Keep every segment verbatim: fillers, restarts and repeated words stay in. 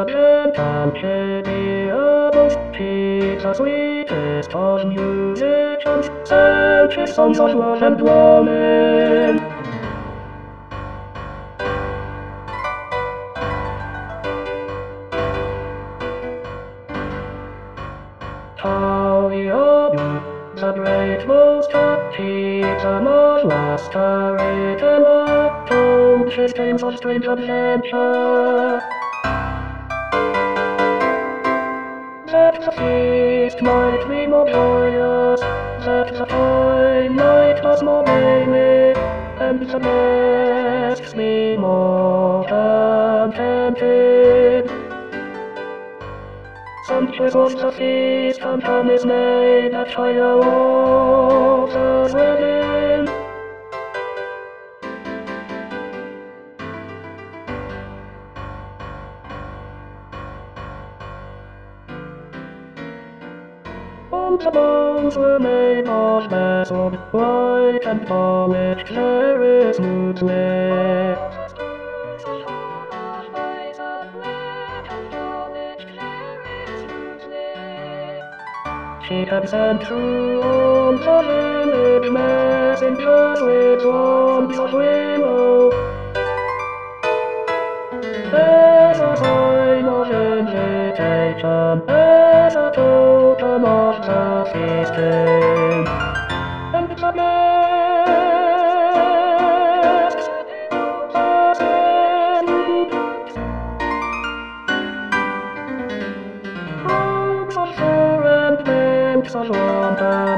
again can hear the most. He's the sweetest of musicians, sent his songs of love and longing. How young, the great most happy, the most last written, told his tales of strange adventure. That the feast might be more joyous, that the time might pass more gaily, and the guests be more contented. Sumptuous was the feast, and promise made at Hiawatha's wedding. And the bones were made of bezeled, white and polished, there is no glare. She had sent through all the village messengers with wands of willow. As a sign of invitation, as a token of the feasting, and the guests assembled. Robes of fur and banks of wampum,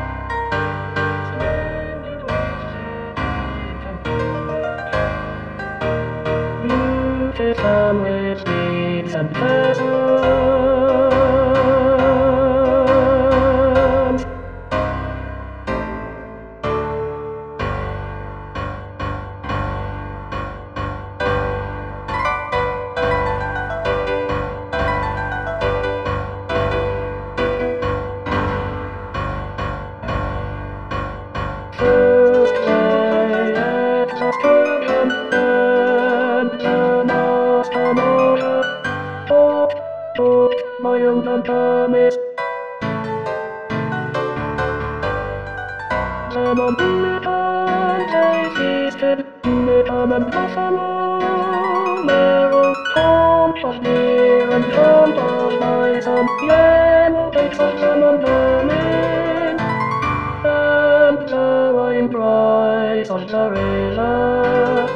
beautiful with beads and pheasants. First day at the tournament, and the master motor taught, taught my young and promise. Then on Unicorn they feasted, Unicorn and buffalo, narrow haunch of deer and front of bison, yellow cakes of lemon vermin, and the wine price of the razor.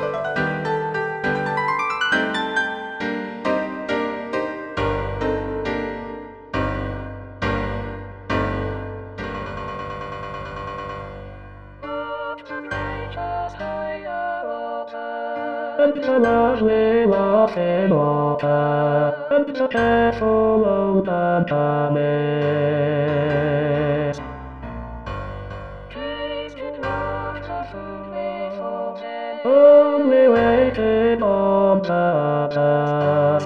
And the lovely laughing water, and the careful old Antamis. Only waiting on the others.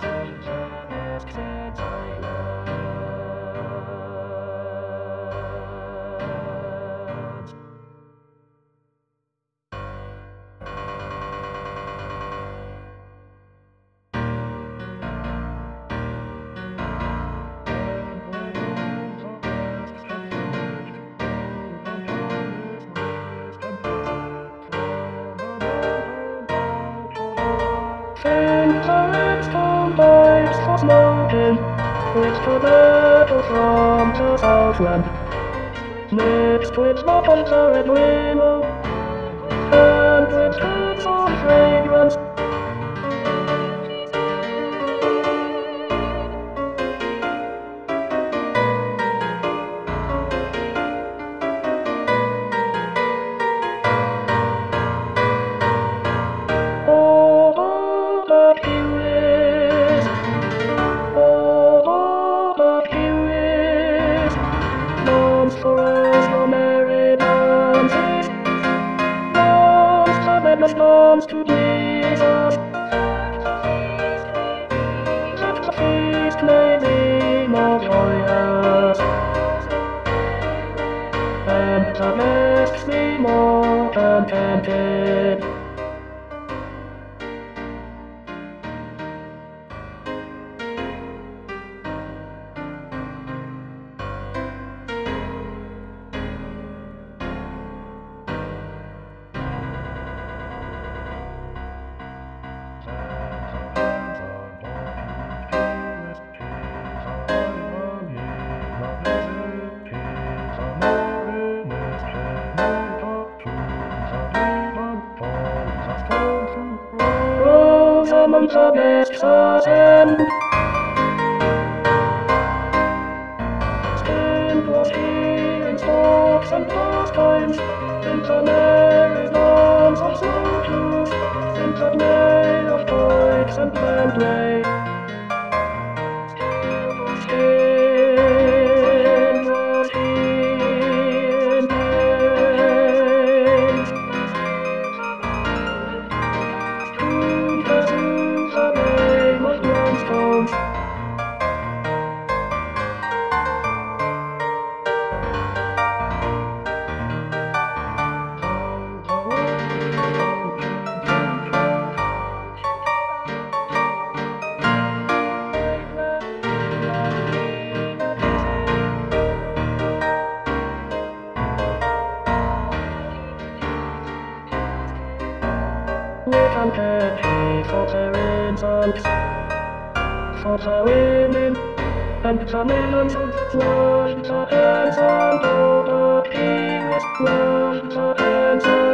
And the redstone pipes for smoking, with tobacco from the southland, mixed with maples and red willow, and with twigs of fragrance. For us no merry dances, dance the madness dance to Jesus. That the feast may be more joyous, and the guests be more contented. from the best end. Stand was he in sports and pastimes, in the merry dance of soldiers, in the play of toys and play. Stand was he in pain. Who has the name of Johnstone? With and he for their insults, for the women and the men, washed the hands and all the he was washed the hands and